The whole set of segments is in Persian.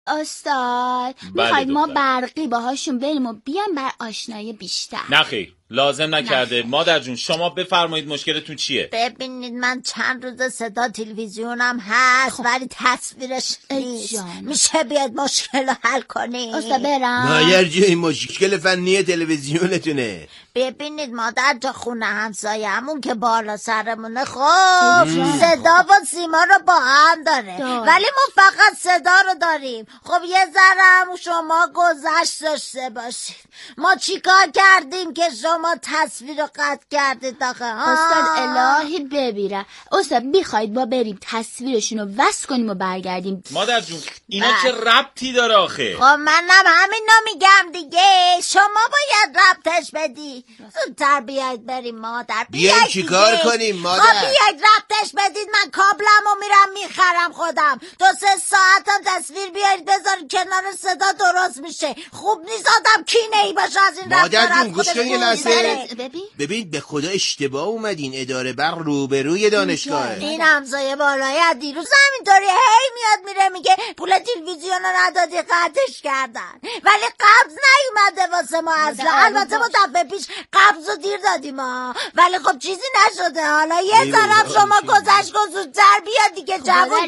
استاد میخواید ما برقی باهاشون بریم و بیان بر آشنایی بیشتر؟ نه خیر، لازم نکرده. مادر جون شما بفرمایید مشکلتون چیه؟ ببینید من چند روز صدا تلویزیونم هست ولی تصویرش نیست. میشه بیاد مشکل رو حل کنید؟ استاد برم؟ مادر جون این مشکل فنی تلویزیونتونه. ببینید مادر جا خونه همسایه‌مون که بالا سرمونه خب صدا و سیما رو با هم داره ولی ما فقط صدا رو داریم. خب یه ذره هم شما گذشت داشته باشید. ما چیکار کردیم که شما تصویر رو قطع کردید آخه؟ استاد الهی ببیرم. استاد میخواید ما بریم تصویرشون رو وصل کنیم و برگردیم؟ مادر جون اینا چه ربطی داره آخه؟ خب منم همینو میگم دیگه. شما باید ربطش بدی. زودتر بیاید بریم مادر. بیاید چیکار کنیم مادر؟ خب بیاید ربطش بدید. من کابلمو میرم میخرم خودم. 2-3 ساعتم تصویر بیارید بذارید کنار صدا درست میشه. خوب نیست آدم کینه ای باشه از این ربط. مادر جون گوش کن یه لحظه. ببین به خدا اشتباه اومدین. اداره برق روبروی دانشگاهه. این همسایه بالای از دیروز همینطوری هی میاد میره میگه پول تلویزیون رو ندادی قطعش کردن ولی قبض نیومده واسه ما اصلا. البته ما دفعه پیش قبض رو دیر دادیم ها ولی خب چیزی نشده. حالا یه طرف شما گذشت کن زودتر بیا دیگه جوون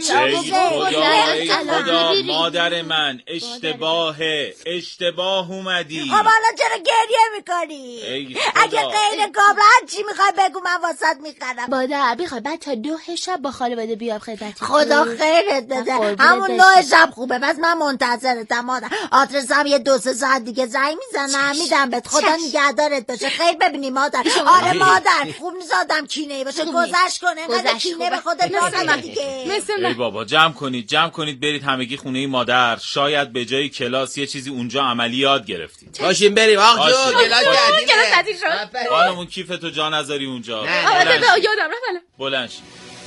خدا مادر من اشتباه اومدی. خب حالا چرا گریه میکنی؟ اگه غیر قابل چی میخوای بگو من واسط میخرم. مادر میخوای بعد تا 2 شب با خانواده بیام خدمت؟ خدا خیرت بده. همون 9 شب خوبه. بس من منتظرتم مادر. آدرسم یه 2-3 ساعت دیگه زنگ میزنم میدم بهت. خدا نگهدارت باشه. خیر ببینی مادر. آره مادر خوب نیست آدم کینه‌ای باشه. گذشت کنه انقدر کینه به خودت نازن دیگه. ای بابا جمع کنید برید همگی خونه مادر. شاید به جای کلاس یه چیزی اونجا عملی یاد گرفتید. باشیم بریم. آخ جو کلاس تعطیل شد. خانمون کیفتو جا نذاری اونجا. یادم رفت. بلند شو.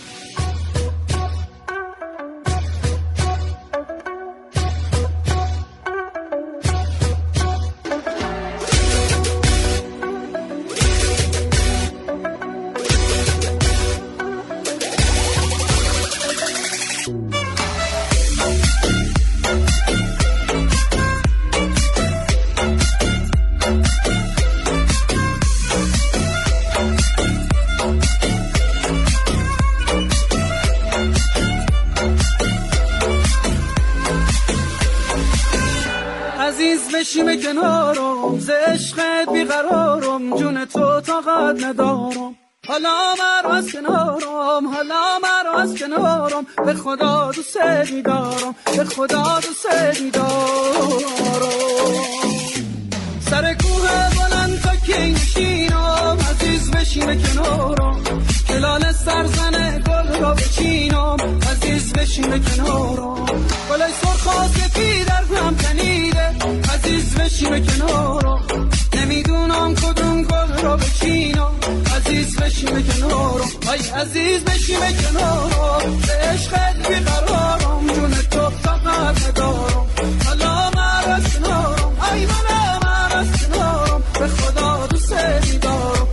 بشیم کنارم ز عشقت بیقرارم جون تو طاقت ندارم حالا مرو از کنارم به خدا دوست می‌دارم سر کوه بلند تا کی نشینم عزیز بشیم کنارم کلال سرزنه گل را بچینم عزیز بشیم کنارم گلای سرخ و سفید در هم تنیده عزیز بشیم کنارم نمیدونم کدوم گل را بچینم عزیز بشیم کنارم عزیز بشیم کنارم به عشقت بیقرارم جون تو طاقت ندارم حالا مرو از کنارم من از کنارم به خدا دوست می‌دارم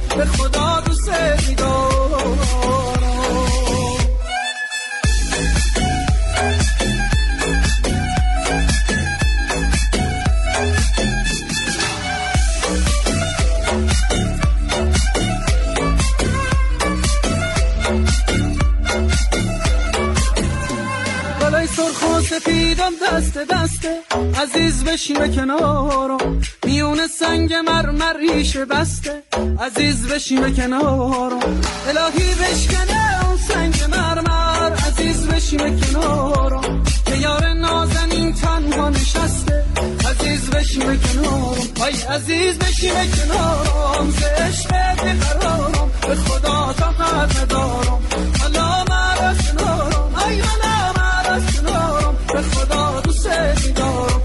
سفیدم دسته عزیز بشیم کنارم میون سنگ مرمر ریشه بسته عزیز بشیم کنارم الهی بشکنه اون سنگ مرمر عزیز بشیم کنارم که یار نازنین تنها نشسته عزیز بشیم کنارم عزیز بشیم کنارم ز عشقت بیقرارم به خدا طاقت ندارم حالا مرو از کنارم مرو از کنارم به خدا دوست می‌دارم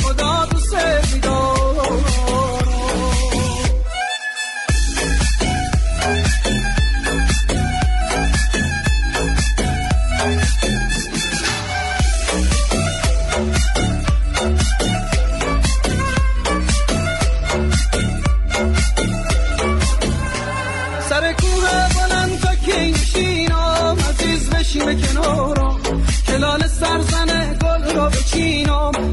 سر کوه بلند تا کی نشینم عزیز بشیم کنارم کلال سرزنه گل را بچینم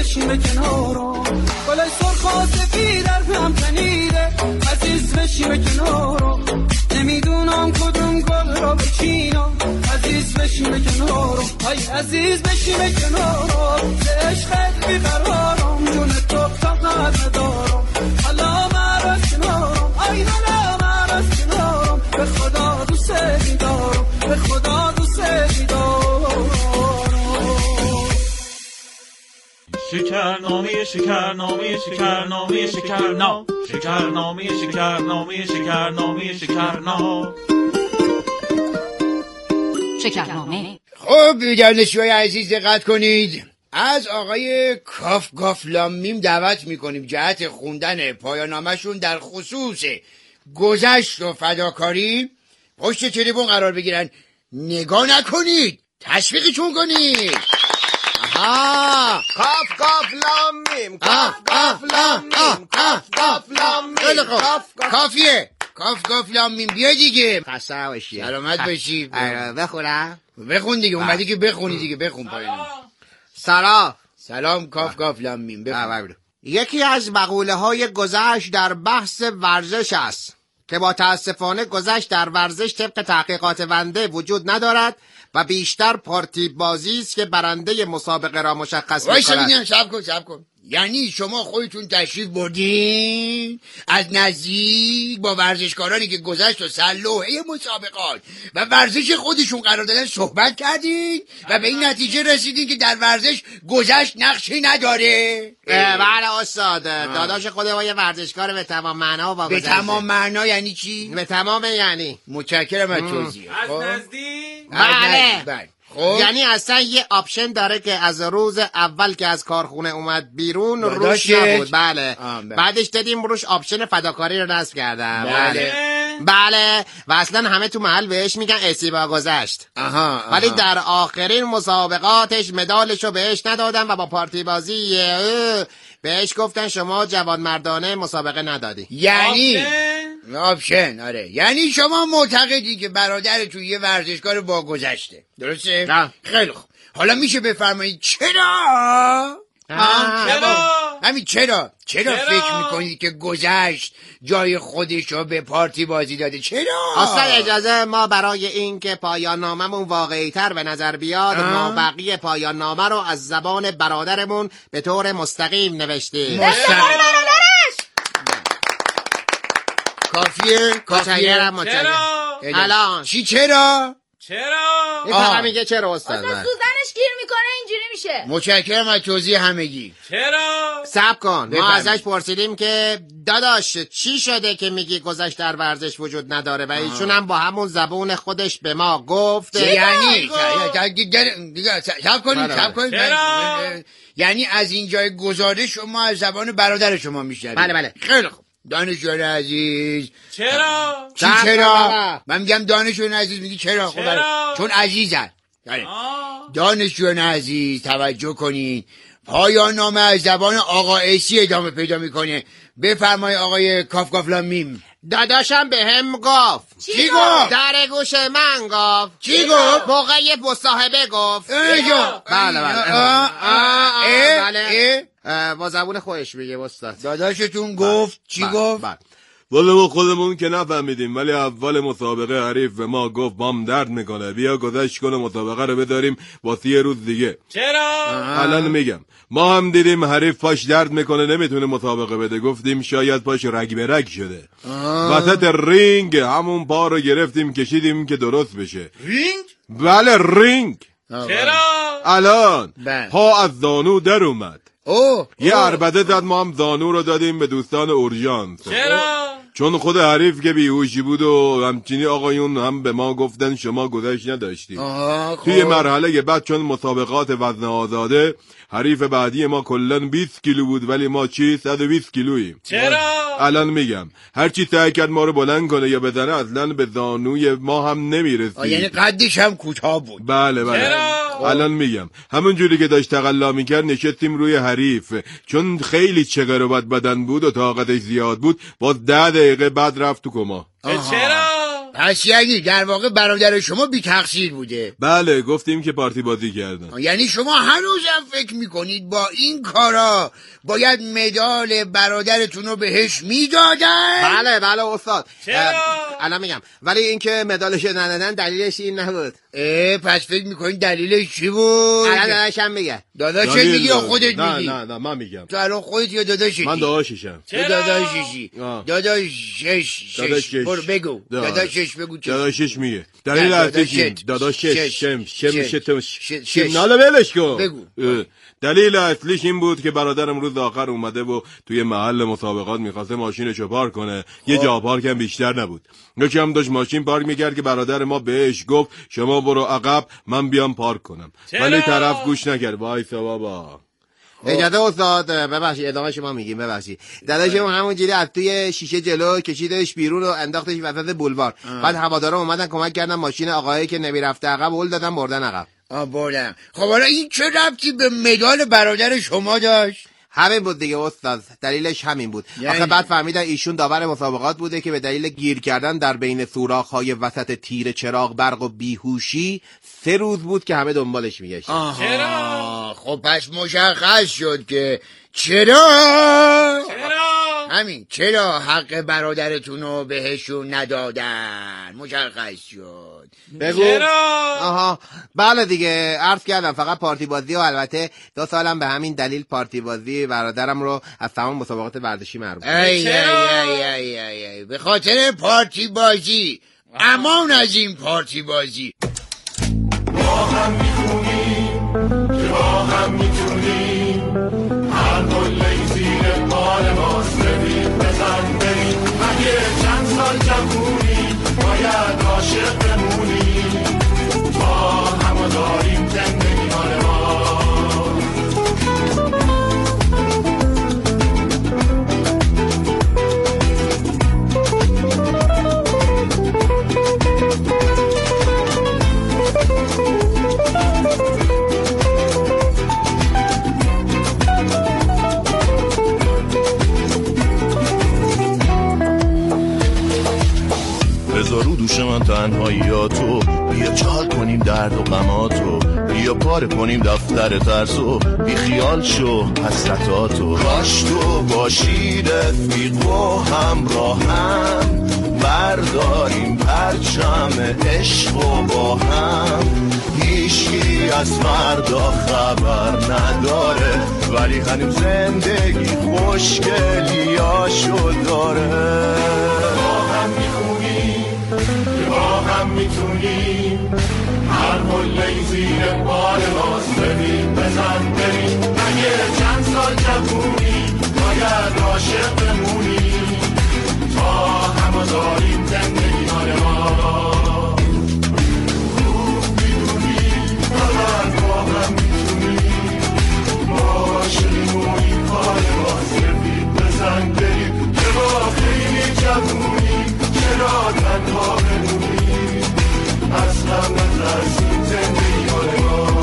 بشیم کنارم گل سرخ و سفید در هم تنیده عزیز بشیم کنارم نمیدونم کدوم گل را بچینم عزیز بشیم کنارم های عزیز بشیم کنارم به عشقت بیقرارم جون تو طاقت ندارم حالا معرف کنارم ای حالا معرف کنارم به خدا دوست می‌دارم به خدا دوست می‌دارم شکرنامه شکرنامه شکرنامه شکرنا شکرنامه شکرنامه شکرنامه شکرنامه. خب دانشجوهای عزیز دقت کنید، از آقای کافگافلامیم دعوت میکنیم جهت خوندن پایان‌نامه‌شون در خصوص گذشت و فداکاری پشت تلفن قرار بگیرن. نگاه نکنید، تشویقشون کنید. کافگافلامیم کافگافلامیم کافگافلامیم کافیه. کافگافلامیم بیا دیگه. خسته باشی، سلامت باشی. بخونم؟ بخون دیگه، اومدی که بخونی دیگه. بخون پایان‌نامه. سلام کافگافلامیم، بخون. یکی از مقوله های گذشت در بحث ورزش است که متاسفانه گذشت در ورزش طبق تحقیقات ونده وجود ندارد و بیشتر پارتی بازی است که برنده مسابقه را مشخص می‌کند. صبر کن. یعنی شما خودتون تشریف بردین از نزدیک با ورزشکارانی که گذشت و سلوحه مسابقات و ورزش خودشون قرار دادن صحبت کردین و به این نتیجه رسیدین که در ورزش گذشت نقشی نداره؟ بله استاد، داداش خود ما یه ورزشکار به تمام معنا با به تمام معنا یعنی چی؟ به تمام یعنی متشکرم از توضیح. از نزدیک؟ بله. یعنی اصلا یه آپشن داره که از روز اول که از کارخونه اومد بیرون روش نبود. بله. بعدش دیدیم روش آپشن فداکاری رو نصب کردن. بله. و اصلا همه تو محل بهش میگن اسیبا گذشت. ولی در آخرین مسابقاتش مدالشو بهش ندادن و با پارتی بازی بهش گفتن شما جوانمردانه مسابقه ندادی. یعنی آپشن. آره، یعنی شما معتقدی که برادرتون یه ورزشکار با گذشته، درسته؟ خیلی خوب. حالا میشه بفرمایید چرا؟ همین چرا فکر میکنید که گذشت جای خودشو به پارتی بازی داده؟ چرا؟ اصلا اجازه ما برای این که پایان ناممون واقعی تر به نظر بیاد ما بقیه پایان نامه رو از زبان برادرمون به طور مستقیم نوشتیم. کافیه. الان چرا؟ این فقط میگه چرا استاد؟ سوزنش گیر میکنه اینجوری میشه. متشکرم از توضیح همگی. چرا؟ صبر کن، ما ازش پرسیدیم که داداش چی شده که میگی گذشت در ورزش وجود نداره و ایشون هم با همون زبون خودش به ما گفت. یعنی صبر کنید. یعنی از این جای گزارش شما از زبان برادر شما میشنوید. بله. خیلی خوب. دانشجویان عزیز، چرا؟ من میگم دانشجویان عزیز، میگی چرا؟ چون عزیزن. دانشجویان عزیز توجه کنین، پایان نامه از زبان آقا عیسی ادامه پیدا میکنه. بفرمای آقای کافگافلامیم. داداشم به هم گفت. چی گفت؟ در گوش من گفت. چی گفت؟ موقع مصاحبه گفت. بله. با زبون خودش میگه استاد. داداشتون گفت. چی گفت؟ ولی ما خودمون که نفهمیدیم، ولی اول مسابقه حریف به ما گفت بام درد میکنه بیا گذشت کنه مسابقه رو بداریم واسه یه روز دیگه. چرا؟ الان میگم ما هم دیدیم حریف پاش درد میکنه نمیتونه مسابقه بده، گفتیم شاید پاش رگ به رگ شده. وسط رینگ همون پا رو گرفتیم کشیدیم که درست بشه. رینگ؟ بله رینگ. چرا؟ الان پا از زانو در اومد. یه عربده زد، ما هم زانو رو دادیم به دوستان اورژانس. چرا؟ چون خود حریف که بیهوشی بود و همچنین آقایون هم به ما گفتن شما گذشت نداشتید. توی مرحله بعد چون مسابقات وزن آزاده حریف بعدی ما کلن 20 کیلو بود ولی ما 120 کیلوییم. چرا؟ الان میگم هرچی سعی کرد ما رو بلند کنه یا بزنه اصلا به زانوی ما هم نمیرسید. یعنی قدش هم کوتاه بود. بله. الان میگم همون جوری که داشت تقلا میکرد نشستیم روی حریف، چون خیلی چغر و بد بدن بود و طاقتش زیاد بود باز 10 دقیقه بعد رفت تو کما. چرا؟ پس یعنی در واقع برادر شما بی تقصیر بوده؟ بله گفتیم که پارتی بازی کردن. یعنی شما هنوزم فکر میکنید با این کارا باید مدال برادرتون رو بهش میدادن؟ بله استاد. چرا؟ الان میگم. ولی اینکه مدالش ندادن دلیلش این نبود. پس فکر میکنید دلیلش چی بود؟ الان داداشم میگه. داداشت میگی یا خودت میگی؟ نه من میگم. تو الان خودت یا داداشتی؟ من داداششم. تو داداششی. داداشش. برو بگو. داداشش بگو. داداشش میگه. دلیل اصلیش داداشش شم ناله ولش کن. بگو. دلیل اصلیش این بود که برادرم روز آخر اومده و توی محل مسابقات میخواسته ماشینشو پارک کنه. یه جا پارک هم بیشتر نبود. یکی هم داشت ماشین پارک میکرد که برادر ما بهش گفت شما برو عقب من بیام پارک کنم. ولی طرف گوش نکرد. وایسا بابا. اجازه استاد ببخشید ادامه شما میگیم ببخشید. داداشم همونجوری از توی شیشه جلو کشیدش بیرون و انداختش وسط بولوار. بعد هوادارا اومدن کمک کردن ماشین آقایی که نمیرفته عقب هول دادن بردن عقب. بردن. خب حالا این چه ربطی به مدال برادر شما داشت؟ همین بود دیگه استاد. دلیلش همین بود. آخه بعد فهمیدن ایشون داور مسابقات بوده که به دلیل گیر کردن در بین سوراخ‌های وسط تیر چراغ برق و بیهوشی 3 روز بود که همه دنبالش میگشتن. چرا؟ خب پس مشخص شد که چرا؟ همین چرا حق برادرتون رو بهشون ندادن مشخص شد. بگو. چرا؟ بله دیگه عرض کردم فقط پارتی بازی و البته 2 سالم به همین دلیل پارتی بازی برادرم رو از تمام مسابقات ورزشی محروم به خاطر پارتی بازی. امان از این پارتی بازی. با هم میخونیم که با هم میتونیم هر قله زیر بال ماست بریم بزن بریم اگه چند سال جوونیم باید عاشق بمونیم با هم داریم زندگی مال ما. بذارو دوش من تنهاییاتو بیا چال کنیم درد و غماتو بیا پاره کنیم دفتر ترسو بی خیال شو حسرتاتو کاش تو باشی رفیق و همراهم برداریم پرچم عشق و با هم هیچکی از فردا خبر نداره ولی هنوز زندگی خوشگلیاشو داره. با هم میخونیم با هم میتونیم هر مله زیر بال ماست بریم بزن بریم اگه چند سال جوونیم باید عاشق بمونیم تا همه داریم زندگی مال ما. خوب میدونیم فقط با هم میتونیم عاشقیم و این کار ماست بریم بزن بریم که با خیلی جوونیم چرا تنها بمونیم از هم نترسیم زندگی مال ما.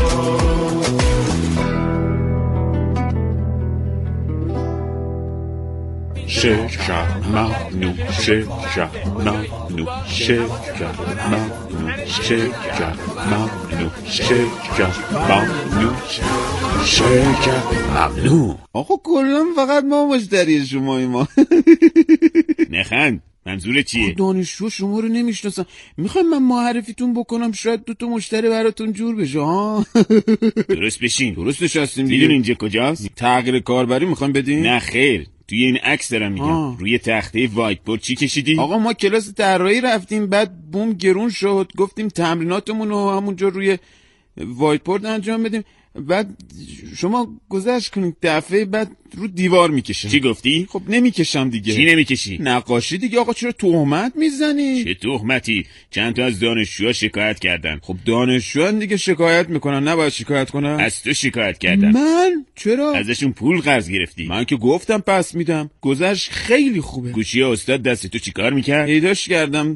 شکر ممنون شکر ممنون شکر ممنون شکر ممنون شکر ممنون شکر ممنون. آقا کلا فقط ما مشتری شماییم ما. نخند منظور چیه؟ دانشجو شما رو نمیشناسم. میخوایم من معرفیتون بکنم شاید 2 مشتری براتون جور بشه ها. درست بشین. درست نشستیم دیدون اینجا کجاست؟ تغییر کاربری میخوایم بدین؟ نه خیر توی این عکس دارم میگم. روی تخته وایت بورد چی کشیدی؟ آقا ما کلاس طراحی رفتیم بعد بوم گرون شد گفتیم تمریناتمون رو همونجا روی وایت بورد انجام بدیم بعد شما گذشت کنید دفعه بعد رو دیوار میکشم. چی گفتی؟ خب نمیکشم دیگه. چی نمیکشی؟ نقاشی دیگه. آقا چرا تهمت میزنی؟ چه تهمتی؟ چند تا از دانشجوها شکایت کردن. خب دانشجوان دیگه شکایت میکنن نباید شکایت کنن؟ از تو شکایت کردن. من؟ چرا؟ ازشون پول قرض گرفتی. من که گفتم پس میدم. گذشت خیلی خوبه. گوشی استاد دست تو چیکار میکرد؟ پیداش کردم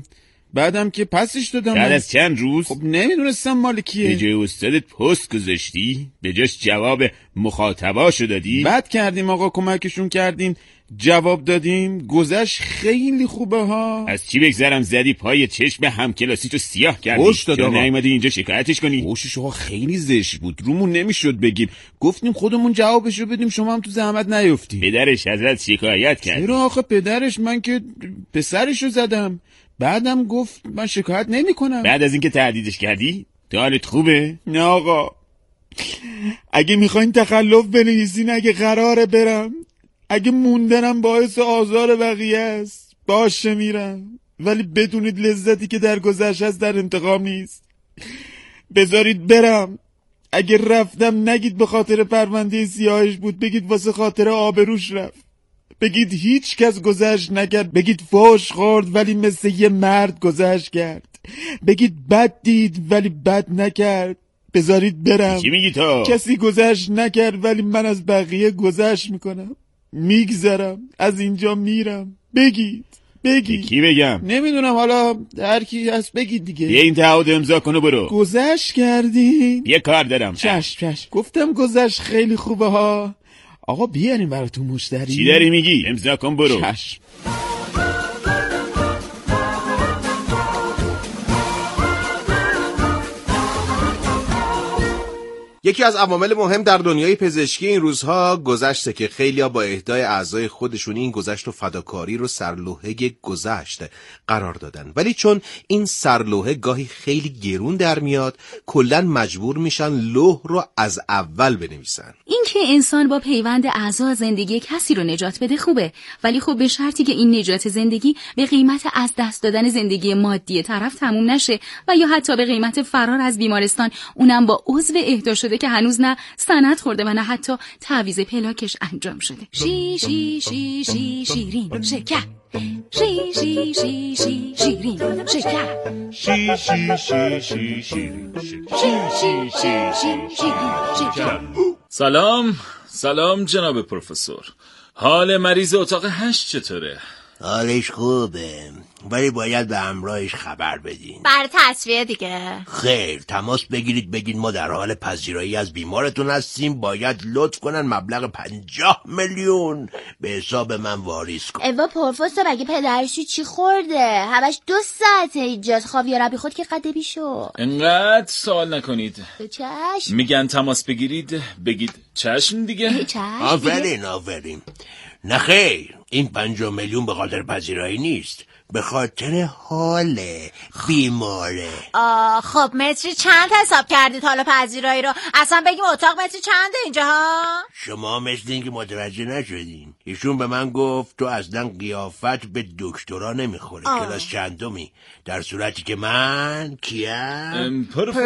بعدم که پسش دادم. بعد از چند روز خب نمیدونستم مال کیه. به جای استادت پست گذاشتی، به جاش جواب مخاطباشو دادی. بد کردیم آقا، کمکشون کردیم، جواب دادیم. گذشت خیلی خوبه ها. از چی بگذرم زدی پای چشم همکلاسی تو سیاه کردی؟ چرا نیومدی اینجا شکایتش کنی؟ پوشش آقا خیلی زشت بود، رومون نمیشد بگیم، گفتیم خودمون جوابشو بدیم، شما هم تو زحمت نیفتی. پدرش ازت شکایت کرد؟ چرا آخه پدرش؟ من که پسرشو زدم، بعدم گفت من شکایت نمیکنم. بعد از اینکه تهدیدش کردی تو حالت خوبه؟ نه آقا، اگه میخواین تخلف بنویسین، اگه قراره برم، اگه موندنم باعث آزار بقیه است، باشه میرم، ولی بدونید لذتی که در گذشت هست در انتقام نیست. بذارید برم. اگه رفتم نگید به خاطر پرونده سیاهش بود، بگید واسه خاطر آبروش رفت. بگید هیچ کس گذشت نکرد، بگید فاش خورد ولی مثل یه مرد گذشت کرد. بگید بد دید ولی بد نکرد. بذارید برم. چی میگی تو؟ کسی گذشت نکرد ولی من از بقیه گذشت میکنم، میگذرم، از اینجا میرم. بگید. کی بگم؟ نمیدونم، حالا هر کی هست بگید دیگه. بیا این تعهد امضا کنو برو. گذشت کردین؟ یه کار دارم. چشم. گفتم گذشت خیلی خوبه ها. آقا بیاریم براتون مشتری. چی داری میگی؟ امضا کن برو. چشم. یکی از عوامل مهم در دنیای پزشکی این روزها گذشته که خیلیا با اهدای اعضای خودشون این گذشت و فداکاری رو سرلوحه گذشت قرار دادن، ولی چون این سرلوحه گاهی خیلی گرون در میاد، کلن مجبور میشن لوح رو از اول بنویسن. این که انسان با پیوند اعضا زندگی کسی رو نجات بده خوبه، ولی خب به شرطی که این نجات زندگی به قیمت از دست دادن زندگی مادی طرف تموم نشه و یا حتی به قیمت فرار از بیمارستان، اونم با عضو اهدا شده که هنوز نه سند خورده و نه حتی تعویض پلاکش انجام شده. شیرین شکر، شیرین شکر، سلام جناب پروفسور. حال مریض اتاق 8 چطوره؟ حالش خوبه، ولی باید به همراهش خبر بدین. برای تصفیه دیگه. خیر، تماس بگیرید بگید ما در حال پذیرایی از بیمارتون هستیم، باید لطف کنن مبلغ 50 میلیون به حساب من واریز کن. اوا پروفسور، اگه پدرشی چی خورده؟ همش 2 ساعته اینجاست. خاویر خود که قدبی شو. انقدر سوال نکنید. چشم. میگن تماس بگیرید بگید چشم دیگه. آفرین. نه خیر، این 50 میلیون به خاطر پذیرایی نیست، به خاطر حال بیماره. خب متری چند حساب کردید حالا پذیرایی رو؟ اصلا بگیم اتاق متری چنده اینجا ها؟ شما مثل این که متوجه نشدین. ایشون به من گفت تو اصلا قیافت به دکترا نمیخوره. کلاس چندمی؟ در صورتی که من کیم؟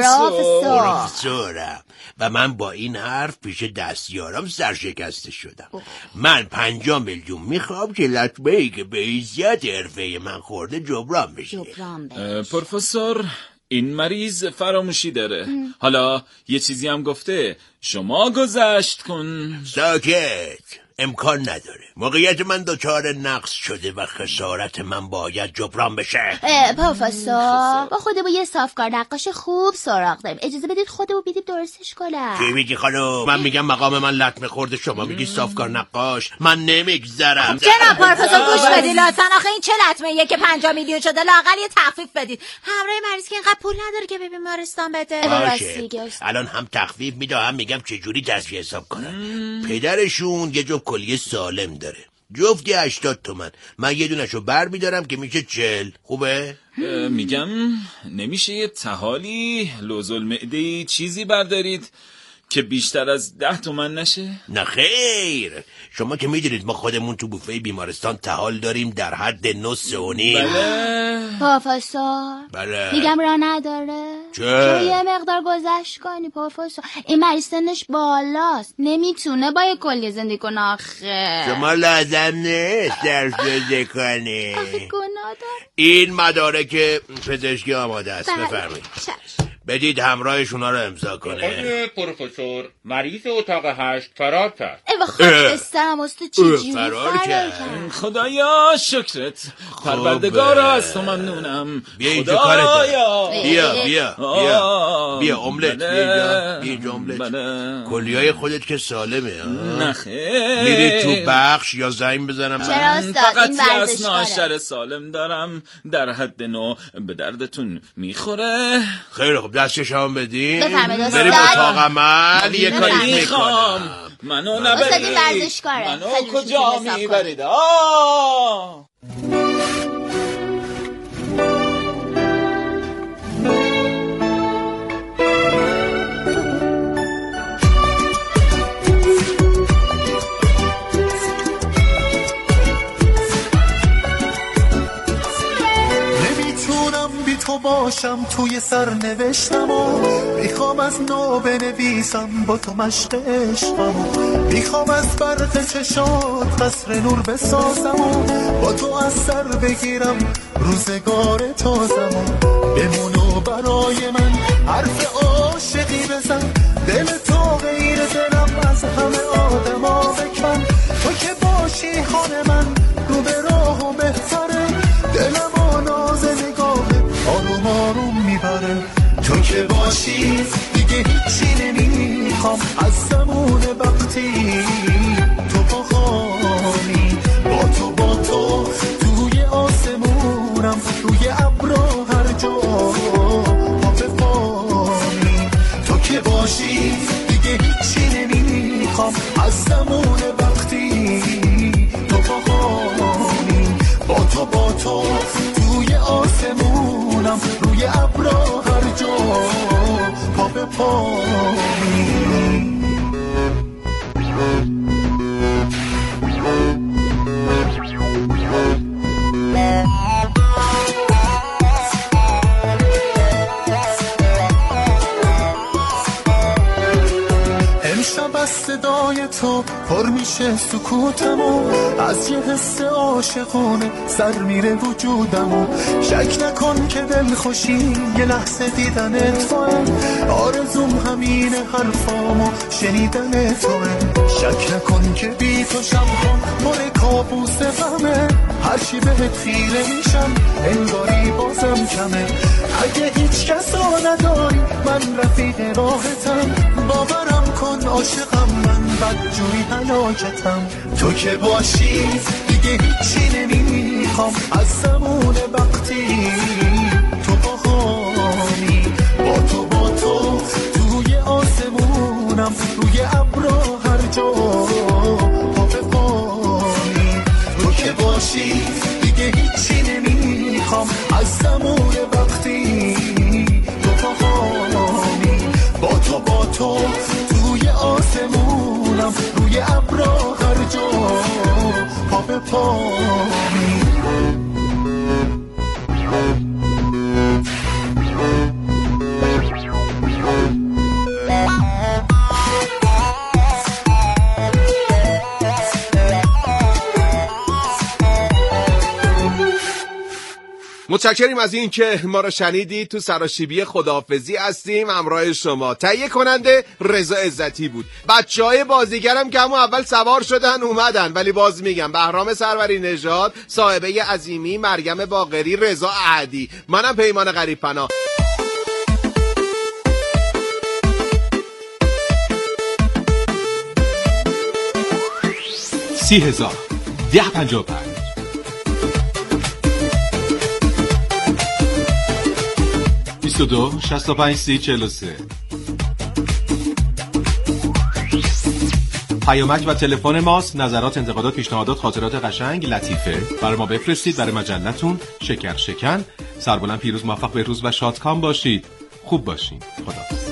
پروفسورم و من با این حرف پیش دستیارم سرشکسته شدم. من 50 میلیون میخوام که لطمه‌ای که به حیثیت حرفه من خورده جبران بشه. پروفسور، این مریض فراموشی داره. حالا یه چیزی هم گفته شما گذشت کن. ساکت، امکان نداره. موقعیت من دچار نقص شده و خسارت من باید جبران بشه. پروفسور، با خودمون یه صافکار نقاش خوب سراغ داریم، اجازه بدید خودمون بیدیم درستش کنم. چی میگی خانم؟ من میگم مقام من لطمه خورده، شما میگی صافکار نقاش. من نمیگذرم. جناب پروفسور گوش بدید لطفا. آخه این چه لطمه‌ایه که 50 میلیون شده؟ لااقل یه تخفیف بدید. همراه مریض که اینقدر پول نداره که به بیمارستان بده. باشه، الان هم تخفیف میده هم میگم چجوری تصفیه حساب کنن. پدرشون یه جفت کلیه سالم داره، جفتی 80 تومن. من یه دونشو بر میدارم که میشه 40. خوبه؟ میگم نمیشه یه تحالی لوزالمعده‌ای چیزی بردارید که بیشتر از 10 تومن نشه؟ نه خیر، شما که میدونید ما خودمون تو بوفه بیمارستان تحال داریم در حد نص و نیم. بله پروفسور. بله میگم راه نداره. چرا یه مقدار گذشت کنی پروفسور. این مریض سنش بالاست، نمیتونه با یه کلیه زندگی کنه. آخه شما لازم نیست درس زده کنی. آخه گناه دار. این مدارک پزشکی آماده است. بله. بفرمایید بدید همراهشونا رو امضا کنه. آقای پروفسور، مریض اتاق 8 فرار کرد. به خاکسترم واسه چجوری فرار کرد؟ خدایا شکرت، پروردگار از تو ممنونم. بیا اینجا کارت بیا املت، بیا املت. کلیای خودت که سالمه. نخیر میری تو بخش یا زنگ بزنم؟ فقط یه اسناشر سالم دارم در حد نو، به دردتون میخوره. خیلی خب دستش هم بدین، بفرمایید بریم اتاق عمل یه کاری میکنم. منو نبرید، منو کجا میبرید؟ تو باشم توی سرنوشتم و میخوام از نو بنویسم با تو مشق عشقم، میخوام از برق چشات قصر نور بسازم و با تو از سر بگیرم روزگار تازم و بمونو برای من حرف عاشقی بزن، دل تو غیر دلم از همه آدما بکن، تو که باشی خانه من رو به راه و بهتره، دلم و ناز نگاه آروم آروم میبره، تو که باشی دیگه هیچی نمیخوام از زمون وقتی تو پاخانی، با تو توی آسمونم روی ابرا هر جا پا بفانی، تو که باشی دیگه هیچی نمیخوام از زمون وقتی تو پاخانی، با تو توی آسمونم روی ابرا هر جا پا به پایی. امشب از صدای تو پر میشه سکوتم و از یه حس عاشقانه سر میره وجودم و شک نکن که دل خوشی یه لحظه دیدن توه، آرزوم همین حرفامو شنیدن توه، شک نکن که بی تو شبها پر کابوس غمه، هرچی بهت خیره میشم انگاری بازم کمه، اگه هیچ کس رو نداری من رفیق راحتم، باورم کن عاشقم من بدجوری هلاکتم، تو که باشی دیگه هیچی نمیخوام از زمون وقتی تو پاخانی، با تو توی آسمونم روی ابرا هر جا پا بپانی، تو که باشی دیگه هیچی نمیخوام از زمون وقتی تو پاخانی، با تو توی آسمونم روی ابرا هر جا پا به پایی. متشکریم از این که ما رو شنیدید. تو سراشیبی خداحافظی هستیم، همراه شما تهیه کننده رضا عزتی بود. بچهای بازیگرم که همون اول سوار شدن اومدن، ولی باز میگم بهرام سروری نژاد، صاحبه عظیمی، مریم باقری، رضا احدی، منم پیمان غریب پناه. $30,000 1055 22 65 30 43. پیامک و تلفن ماست. نظرات، انتقادات، پیشنهادات، خاطرات قشنگ، لطیفه برای ما بفرستید. برای مجلتون شکر شکن. سربلند پیروز، موفق، بهروز و شادکام باشید. خوب باشین. خداحافظ.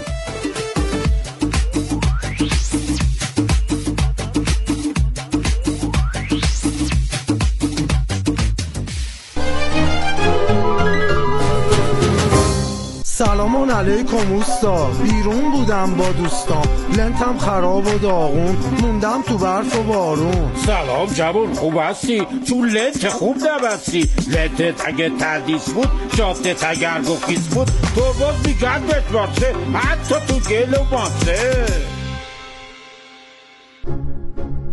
سلام علیکم اوستا، بیرون بودم با دوستام، لنتم خراب و داغون، موندم تو برف و بارون. سلام جوون، خوب هستی؟ تو لنت خوب نبستی، لنتت اگه تردیس بود، جاتت اگر گفیز بود، تو باز میگن بتواسه، حتی تو گل و ماسه.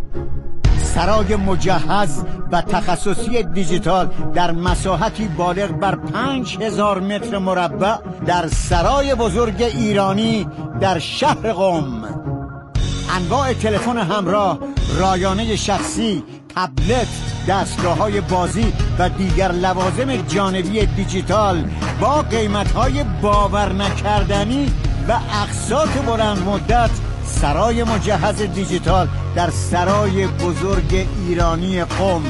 سرای مجهز و تخصصی دیجیتال در مساحتی بالغ بر 5000 متر مربع در سرای بزرگ ایرانی در شهر قم. انواع تلفن همراه، رایانه شخصی، تبلت، دستگاه‌های بازی و دیگر لوازم جانبی دیجیتال با قیمت‌های باور نکردنی و اقساط بلند مدت. سرای مجهز دیجیتال در سرای بزرگ ایرانی قم.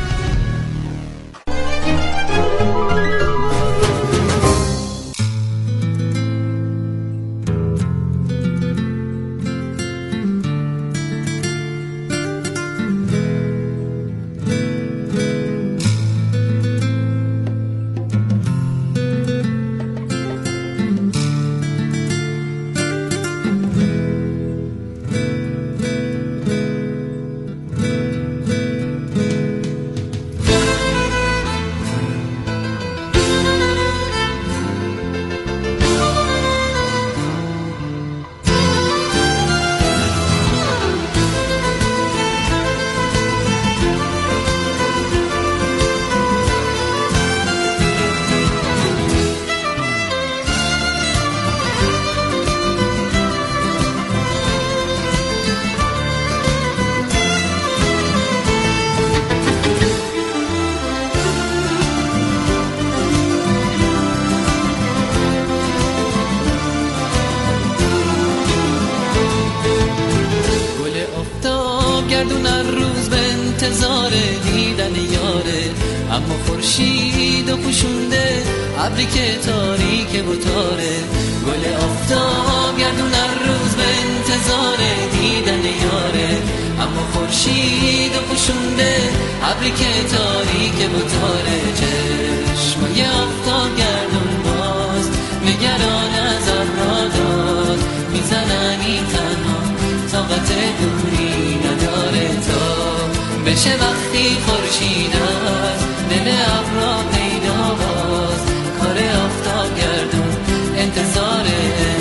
گردون هر روز به انتظار دیدن یاره، اما خورشید و پوشونده ابری که تاریک و تاره. گل آفتاب گردون هر روز به انتظار دیدن یاره، اما خورشید و پوشونده ابری که تاریک و تاره. چشمای آفتاب گردون باز نگران از ابرها داد، میزنن این تنها طاقت دوری نداره تا بشه وقتی خورشید از دل ابرها پیدا باز. کار آفتاب گردون انتظاره.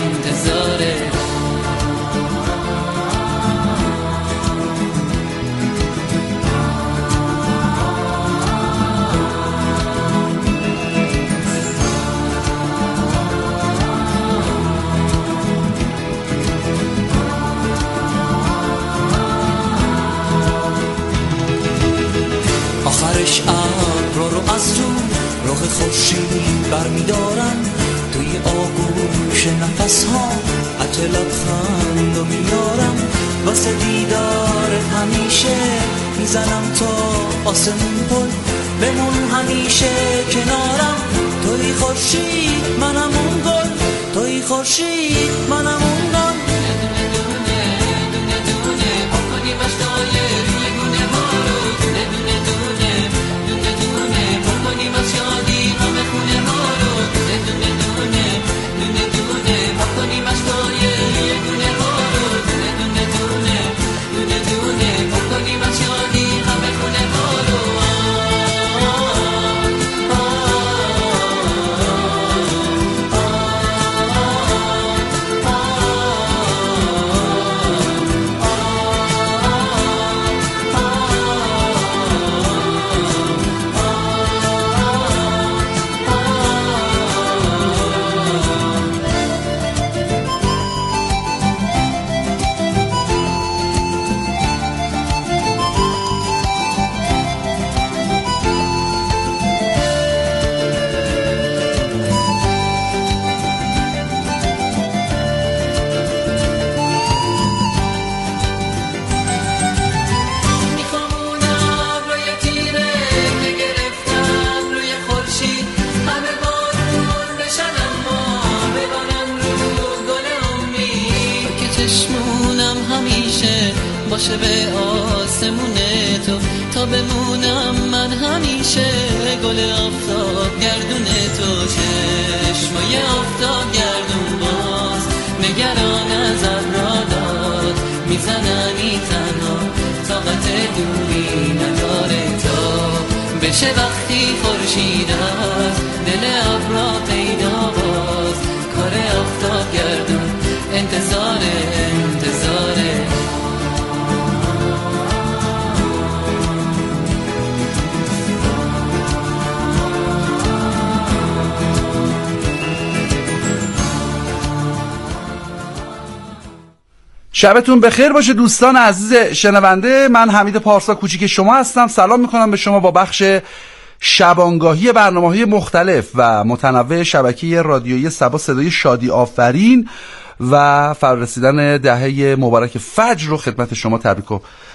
آخرش ابرها رو از راه خورشید برمیدارن، توی آغوش نفس ها عطر لبخند رو میارم. واسه دیدار همیشه میزنم تا آسمون پل، بمون همیشه کنارم. توی خورشید منم اون گل، توی خورشید منم اون گل. باشه به آسمون تو تا بمونم من همیشه گل آفتاب گردون تو. چشمای آفتاب گردون باز نگران از ابرها داد، میزننی تنها طاقت دوری نداره تا بشه وقتی خورشید از دل ابرها پیدا باز. کار آفتاب گردون انتظاره. شبتون بخیر باشه دوستان عزیز شنونده. من حمید پارسا کوچیک شما هستم. سلام میکنم به شما با بخش شبانگاهی برنامه‌های مختلف و متنوع شبکه رادیویی صبا صدای شادی آفرین و فرارسیدن دهه مبارک فجر رو خدمت شما تبریک و